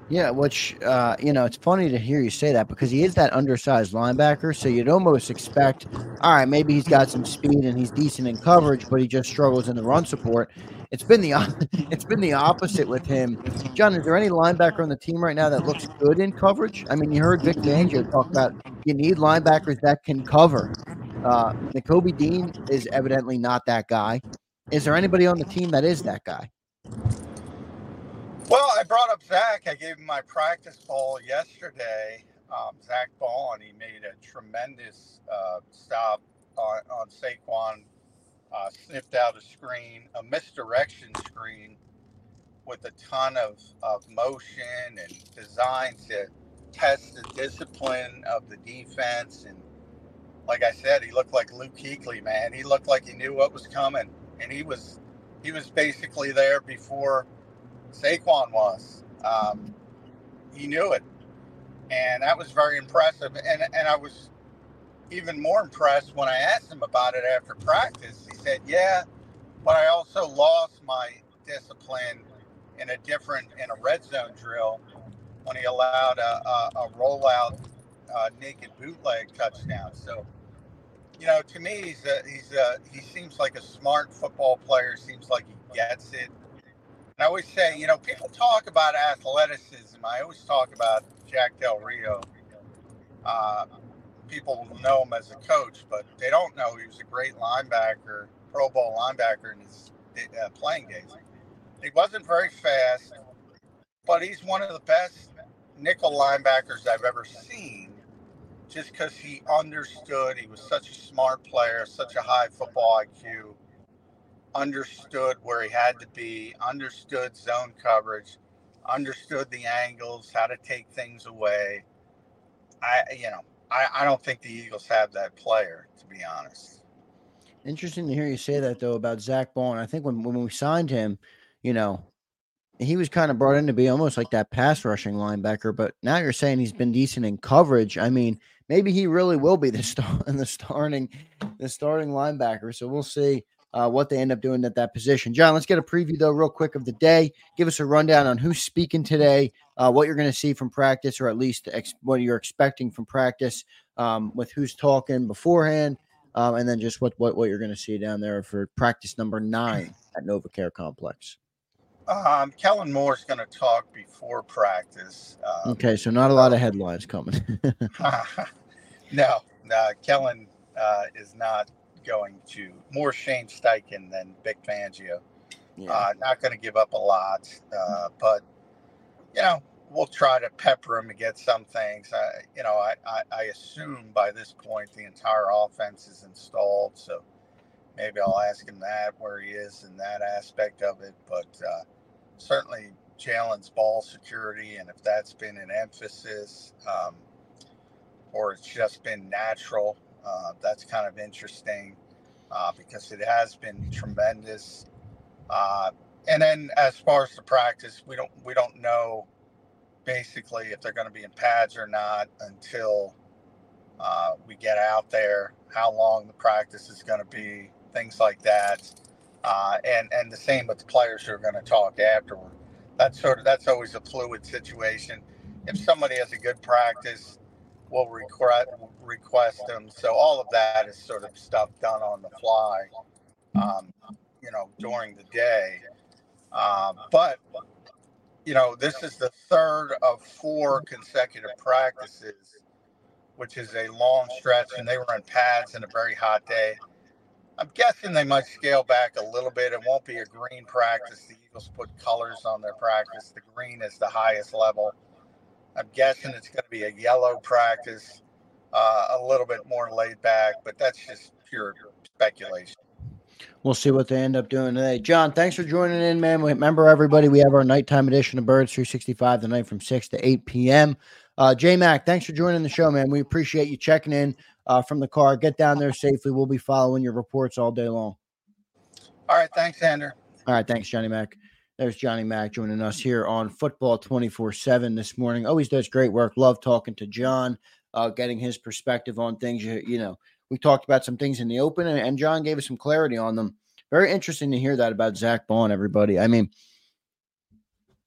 Yeah, which, it's funny to hear you say that because he is that undersized linebacker. So you'd almost expect, all right, maybe he's got some speed and he's decent in coverage, but he just struggles in the run support. It's been the it's been the opposite with him. John, is there any linebacker on the team right now that looks good in coverage? I mean, you heard Vic Fangio talk about you need linebackers that can cover. Nakobe Dean is evidently not that guy. Is there anybody on the team that is that guy? Well, I brought up Zach. I gave him my practice ball yesterday. Zach Ball, and he made a tremendous stop on Saquon. Sniffed out a screen, a misdirection screen with a ton of motion and design to test the discipline of the defense. And like I said, he looked like Luke Kuechly, man. He looked like he knew what was coming, and he was basically there before Saquon was. He knew it, and that was very impressive. And I was even more impressed when I asked him about it after practice. He said, "Yeah, but I also lost my discipline in a red zone drill when he allowed a rollout naked bootleg touchdown." So, to me, he seems like a smart football player. Seems like he gets it. And I always say, people talk about athleticism. I always talk about Jack Del Rio. People know him as a coach, but they don't know he was a great linebacker, Pro Bowl linebacker in his playing days. He wasn't very fast, but he's one of the best nickel linebackers I've ever seen, just because he understood. He was such a smart player, such a high football IQ, understood where he had to be, understood zone coverage, understood the angles, how to take things away. I don't think the Eagles have that player, to be honest. Interesting to hear you say that, though, about Zach Ball. I think when we signed him, he was kind of brought in to be almost like that pass rushing linebacker. But now you're saying he's been decent in coverage. I mean, maybe he really will be the starting linebacker. So we'll see what they end up doing at that position. John, let's get a preview, though, real quick of the day. Give us a rundown on who's speaking today, what you're going to see from practice, or at least what you're expecting from practice, with who's talking beforehand. And then just what you're going to see down there for practice number 9 at NovaCare Complex. Kellen Moore's going to talk before practice. Okay, so not a lot of headlines coming. No, Kellen is not going to. More Shane Steichen than Vic Fangio. Yeah. Not going to give up a lot, but we'll try to pepper him to get some things. I assume by this point the entire offense is installed, so maybe I'll ask him that, where he is in that aspect of it. But certainly Jalen's ball security, and if that's been an emphasis or it's just been natural, that's kind of interesting because it has been tremendous. And then as far as the practice, we don't know basically if they're going to be in pads or not until we get out there, how long the practice is going to be, things like that. And the same with the players who are going to talk afterward. That's always a fluid situation. If somebody has a good practice, we'll request them. So all of that is sort of stuff done on the fly, during the day. But this is the third of 4 consecutive practices, which is a long stretch, and they were in pads in a very hot day. I'm guessing they might scale back a little bit. It won't be a green practice. The Eagles put colors on their practice. The green is the highest level. I'm guessing it's going to be a yellow practice, a little bit more laid back, but that's just pure speculation. We'll see what they end up doing today. John, thanks for joining in, man. Remember, everybody, we have our nighttime edition of Birds 365 tonight from 6 to 8 p.m. J-Mac, thanks for joining the show, man. We appreciate you checking in from the car. Get down there safely. We'll be following your reports all day long. All right. Thanks, Andrew. All right. Thanks, Johnny Mac. There's Johnny Mac joining us here on Football 24/7 this morning. Always does great work. Love talking to John, getting his perspective on things. We talked about some things in the open, and John gave us some clarity on them. Very interesting to hear that about Zach Ball, everybody. I mean,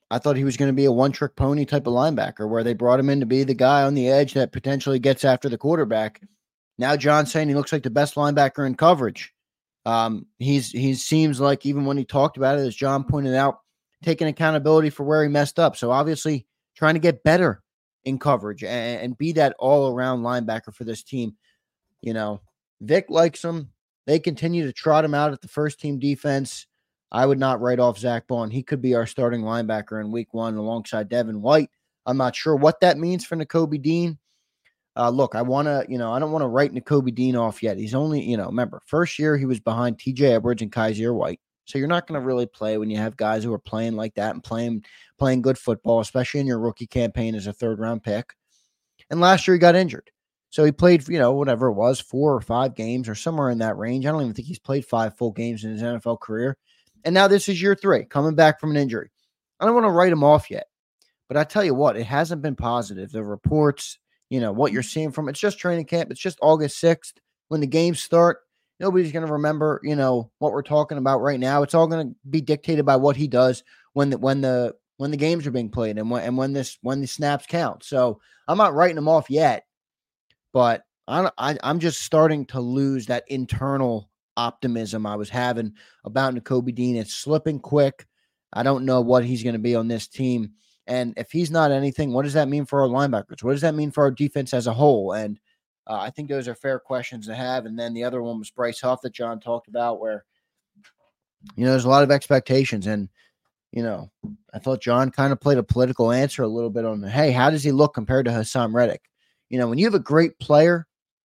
I thought he was going to be a one-trick pony type of linebacker where they brought him in to be the guy on the edge that potentially gets after the quarterback. Now John's saying he looks like the best linebacker in coverage. He seems like, even when he talked about it, as John pointed out, taking accountability for where he messed up. So obviously trying to get better in coverage and be that all-around linebacker for this team. You know, Vic likes him. They continue to trot him out at the first-team defense. I would not write off Zach Bond. He could be our starting linebacker in week 1 alongside Devin White. I'm not sure what that means for Nakobe Dean. Look, I don't want to write Nakobe Dean off yet. He's only, remember, first year he was behind TJ Edwards and Kaiser White. So you're not going to really play when you have guys who are playing like that and playing good football, especially in your rookie campaign as a third-round pick. And last year he got injured. So he played, whatever it was, 4 or 5 games or somewhere in that range. I don't even think he's played 5 full games in his NFL career. And now this is year 3, coming back from an injury. I don't want to write him off yet. But I tell you what, it hasn't been positive. The reports, what you're seeing from it's just training camp. It's just August 6th. When the games start, nobody's going to remember, what we're talking about right now. It's all going to be dictated by what he does when the games are being played and when the snaps count. So I'm not writing him off yet, but I'm just starting to lose that internal optimism I was having about Nakobe Dean. It's slipping quick. I don't know what he's going to be on this team. And if he's not anything, what does that mean for our linebackers? What does that mean for our defense as a whole? And I think those are fair questions to have. And then the other one was Bryce Huff that John talked about, where, there's a lot of expectations. And, I thought John kind of played a political answer a little bit on, hey, how does he look compared to Hassan Reddick? When you have a great player,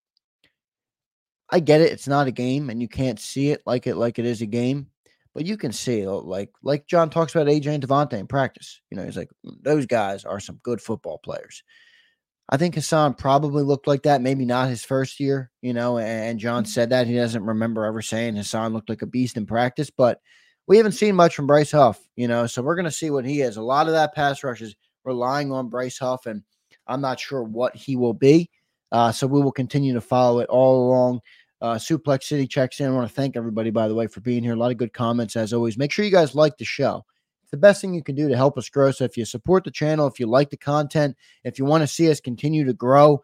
I get it. It's not a game and you can't see it like it is a game. But you can see, like John talks about AJ and Devontae in practice. He's like, those guys are some good football players. I think Hassan probably looked like that, maybe not his first year, and John said that. He doesn't remember ever saying Hassan looked like a beast in practice, but we haven't seen much from Bryce Huff, so we're going to see what he is. A lot of that pass rush is relying on Bryce Huff, and I'm not sure what he will be. So we will continue to follow it all along. Suplex City checks in. I want to thank everybody, by the way, for being here. A lot of good comments, as always. Make sure you guys like the show. It's the best thing you can do to help us grow. So if you support the channel, if you like the content, if you want to see us continue to grow,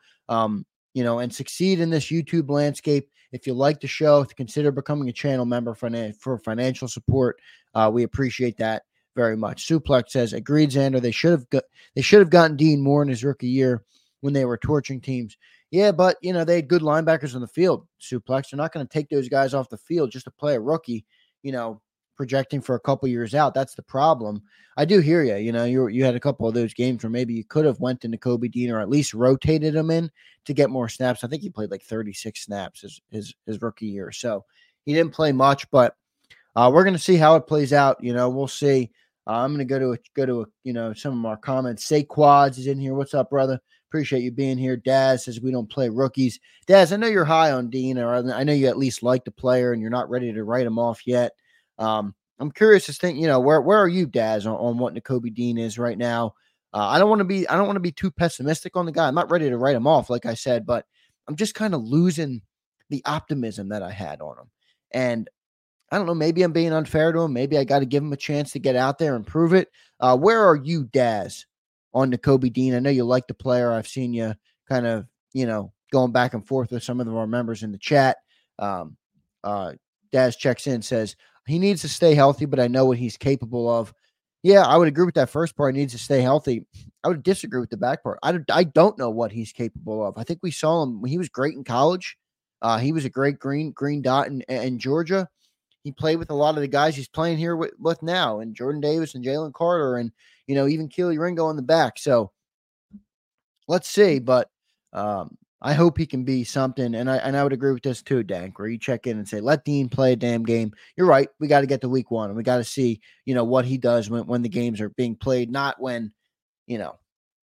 and succeed in this YouTube landscape, if you like the show, consider becoming a channel member for financial support. We appreciate that very much. Suplex says, agreed, Xander. They should have gotten Dean more in his rookie year when they were torching teams. Yeah, but, they had good linebackers on the field, Suplex. They're not going to take those guys off the field just to play a rookie, projecting for a couple years out. That's the problem. I do hear you. You had a couple of those games where maybe you could have went into Nakobe Dean or at least rotated him in to get more snaps. I think he played like 36 snaps his rookie year. So he didn't play much, but we're going to see how it plays out. We'll see. I'm going to go to some of our comments. Saquads is in here. What's up, brother? Appreciate you being here. Daz says we don't play rookies. Daz, I know you're high on Dean, or I know you at least like the player and you're not ready to write him off yet. I'm curious to think, where are you, Daz, on what Nakobe Dean is right now? I don't want to be too pessimistic on the guy. I'm not ready to write him off, like I said, but I'm just kind of losing the optimism that I had on him. And I don't know, maybe I'm being unfair to him. Maybe I got to give him a chance to get out there and prove it. Where are you, Daz, on Nakobe Dean? I know you like the player. I've seen you kind of, going back and forth with some of our members in the chat. Daz checks in, says he needs to stay healthy, but I know what he's capable of. Yeah, I would agree with that first part. He needs to stay healthy. I would disagree with the back part. I don't know what he's capable of. I think we saw him when he was great in college. He was a great green dot in Georgia. He played with a lot of the guys he's playing here with now, and Jordan Davis and Jalen Carter, and even Keely Ringo in the back. So let's see, but I hope he can be something. And I would agree with this too, Dank, where you check in and say, let Dean play a damn game. You're right. We got to get to week 1 and we got to see, what he does when the games are being played, not when you're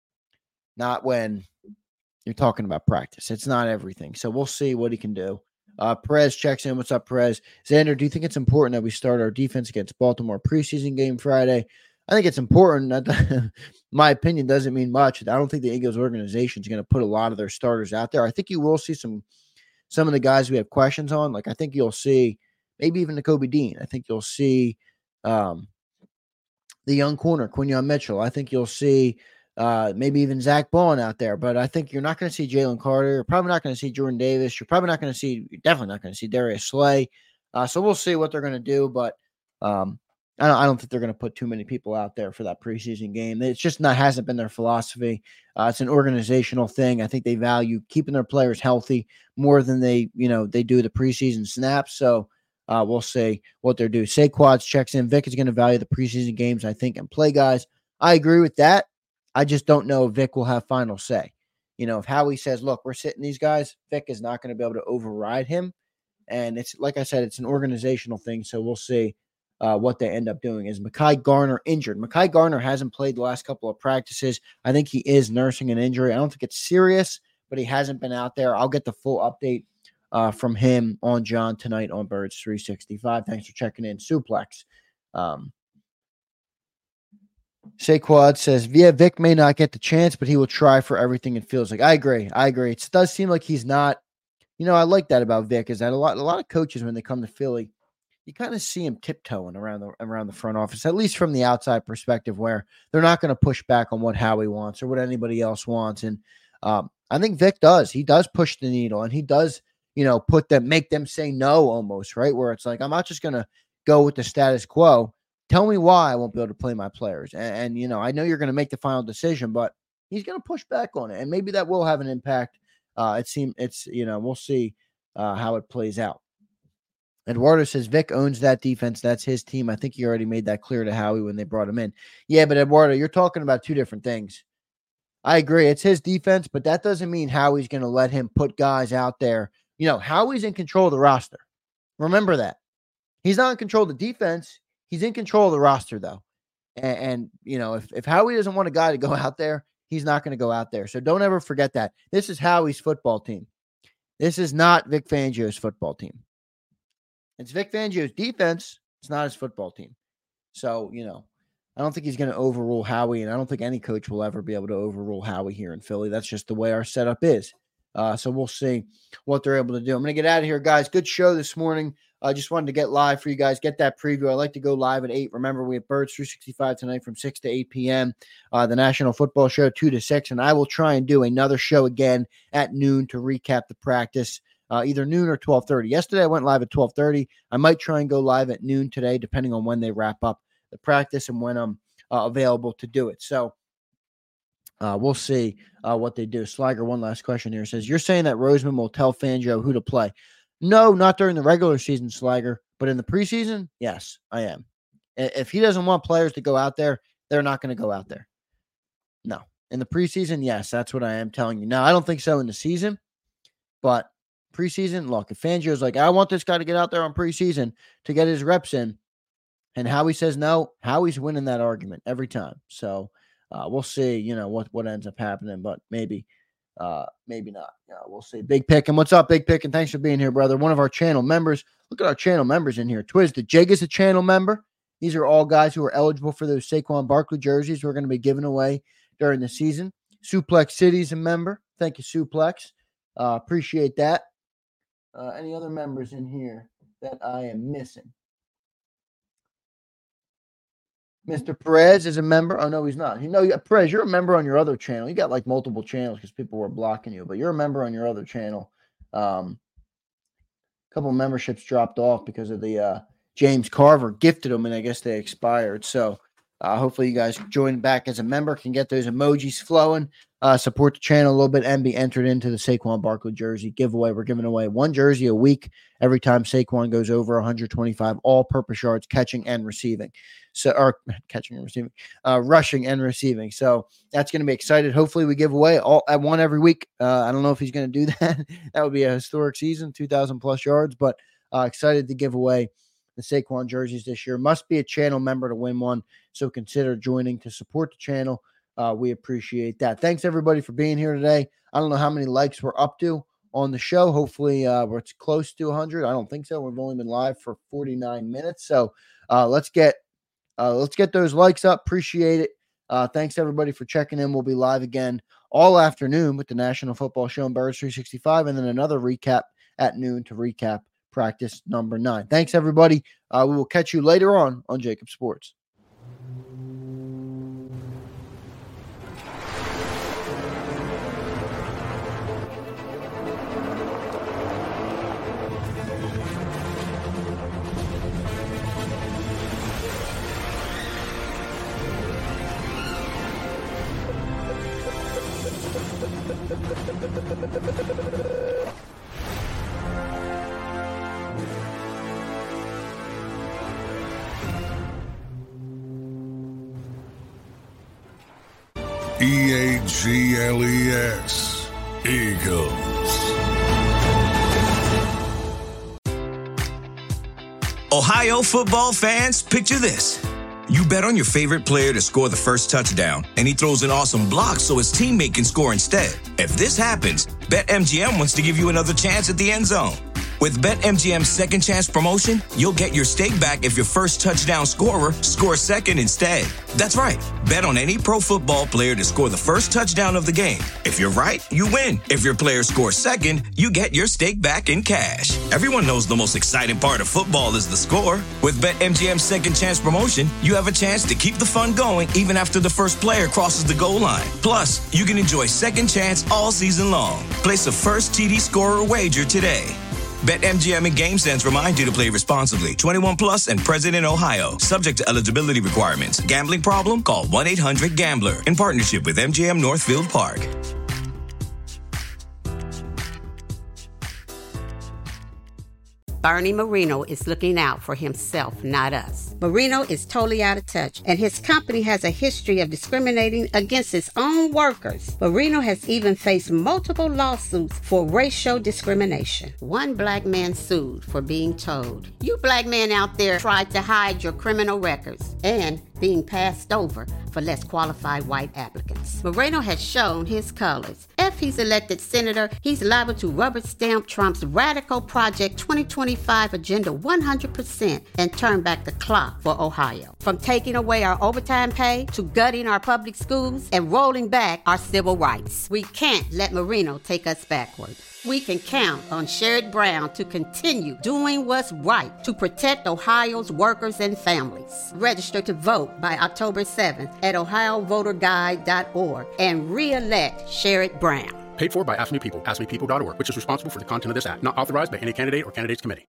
talking about practice. It's not everything. So we'll see what he can do. Perez checks in. What's up, Perez? Xander, do you think it's important that we start our defense against Baltimore preseason game Friday? I think it's important. My opinion doesn't mean much. I don't think the Eagles organization is going to put a lot of their starters out there. I think you will see some of the guys we have questions on. Like I think you'll see maybe even Nakobe Dean. I think you'll see the young corner, Quinyon Mitchell. I think you'll see maybe even Zach Baun out there, but I think you're not going to see Jalen Carter. You're probably not going to see Jordan Davis. You're definitely not going to see Darius Slay. So we'll see what they're going to do, but I don't think they're going to put too many people out there for that preseason game. It's just hasn't been their philosophy. It's an organizational thing. I think they value keeping their players healthy more than they do the preseason snaps. So we'll see what they're doing. Saquads checks in. Vic is going to value the preseason games, I think, and play guys. I agree with that. I just don't know if Vic will have final say. If Howie says, look, we're sitting these guys, Vic is not going to be able to override him. And it's like I said, it's an organizational thing. So we'll see what they end up doing. Is Mekhi Garner injured? Mekhi Garner hasn't played the last couple of practices. I think he is nursing an injury. I don't think it's serious, but he hasn't been out there. I'll get the full update from him on John tonight on Birds 365. Thanks for checking in. Suplex. Saquad says, yeah, Vic may not get the chance, but he will try for everything it feels like. I agree. It does seem like he's not, I like that about Vic, is that a lot of coaches, when they come to Philly, you kind of see him tiptoeing around the front office, at least from the outside perspective, where they're not going to push back on what Howie wants or what anybody else wants. And I think Vic does. He does push the needle, and he does, make them say no almost, right? Where it's like, I'm not just going to go with the status quo. Tell me why I won't be able to play my players. And I know you're going to make the final decision, but he's going to push back on it. And maybe that will have an impact. We'll see how it plays out. Eduardo says Vic owns that defense. That's his team. I think he already made that clear to Howie when they brought him in. Yeah, but Eduardo, you're talking about two different things. I agree. It's his defense, but that doesn't mean Howie's going to let him put guys out there. Howie's in control of the roster. Remember that. He's not in control of the defense. He's in control of the roster, though. And if Howie doesn't want a guy to go out there, he's not going to go out there. So don't ever forget that. This is Howie's football team. This is not Vic Fangio's football team. It's Vic Fangio's defense. It's not his football team. So, I don't think he's going to overrule Howie, and I don't think any coach will ever be able to overrule Howie here in Philly. That's just the way our setup is. So we'll see what they're able to do. I'm going to get out of here, guys. Good show this morning. I just wanted to get live for you guys, get that preview. I like to go live at 8. Remember, we have Birds 365 tonight from 6 to 8 p.m., the National Football Show 2 to 6, and I will try and do another show again at noon to recap the practice. Either noon or 12:30. Yesterday, I went live at 12:30. I might try and go live at noon today, depending on when they wrap up the practice and when I'm available to do it. So we'll see what they do. Sliger, one last question here. Says, you're saying that Roseman will tell Fangio who to play? No, not during the regular season, Sliger. But in the preseason, yes, I am. If he doesn't want players to go out there, they're not going to go out there. No. In the preseason, yes, that's what I am telling you. Now, I don't think so in the season, but preseason, look, if Fangio's like, I want this guy to get out there on preseason to get his reps in, and Howie says no, Howie's winning that argument every time. So we'll see, what ends up happening, but maybe not. We'll see. Big Pick, and what's up, Big Pick? And thanks for being here, brother. One of our channel members. Look at our channel members in here. Twiz, the Jig is a channel member. These are all guys who are eligible for those Saquon Barkley jerseys we're going to be giving away during the season. Suplex City's a member. Thank you, Suplex. Appreciate that. Any other members in here that I am missing? Mr. Perez is a member. Oh, no, he's not. Perez, you're a member on your other channel. You got like multiple channels because people were blocking you, but you're a member on your other channel. A couple of memberships dropped off because of the James Carver gifted them, and I guess they expired. So hopefully you guys join back as a member, can get those emojis flowing, support the channel a little bit, and be entered into the Saquon Barkley jersey giveaway. We're giving away one jersey a week every time Saquon goes over 125 all-purpose yards, catching and receiving. Rushing and receiving. So that's going to be excited. Hopefully we give away one every week. I don't know if he's going to do that. That would be a historic season, 2,000 plus yards, but excited to give away the Saquon jerseys this year. Must be a channel member to win one. So consider joining to support the channel. We appreciate that. Thanks everybody for being here today. I don't know how many likes we're up to on the show. Hopefully we're close to 100. I don't think so. We've only been live for 49 minutes. So let's get those likes up. Appreciate it. Thanks everybody for checking in. We'll be live again all afternoon with the National Football Show and Birds 365, and then another recap at noon to recap practice number 9. Thanks everybody. We will catch you later on Jacob Sports. EAGLES, Eagles. Ohio football fans, picture this. You bet on your favorite player to score the first touchdown, and he throws an awesome block so his teammate can score instead. If this happens, BetMGM wants to give you another chance at the end zone. With BetMGM's second chance promotion, you'll get your stake back if your first touchdown scorer scores second instead. That's right. Bet on any pro football player to score the first touchdown of the game. If you're right, you win. If your player scores second, you get your stake back in cash. Everyone knows the most exciting part of football is the score. With BetMGM's second chance promotion, you have a chance to keep the fun going even after the first player crosses the goal line. Plus, you can enjoy second chance all season long. Place a first TD scorer wager today. BetMGM and GameSense remind you to play responsibly. 21 plus and present in Ohio. Subject to eligibility requirements. Gambling problem? Call 1-800-GAMBLER. In partnership with MGM Northfield Park. Bernie Marino is looking out for himself, not us. Marino is totally out of touch, and his company has a history of discriminating against its own workers. Marino has even faced multiple lawsuits for racial discrimination. One black man sued for being told, "You black men out there tried to hide your criminal records," and being passed over for less qualified white applicants. Moreno has shown his colors. If he's elected senator, he's liable to rubber stamp Trump's radical Project 2025 agenda 100% and turn back the clock for Ohio. From taking away our overtime pay to gutting our public schools and rolling back our civil rights. We can't let Marino take us backward. We can count on Sherrod Brown to continue doing what's right to protect Ohio's workers and families. Register to vote by October 7th at ohiovoterguide.org and re-elect Sherrod Brown. Paid for by Ask Me People, askmepeople.org, which is responsible for the content of this act. Not authorized by any candidate or candidates committee.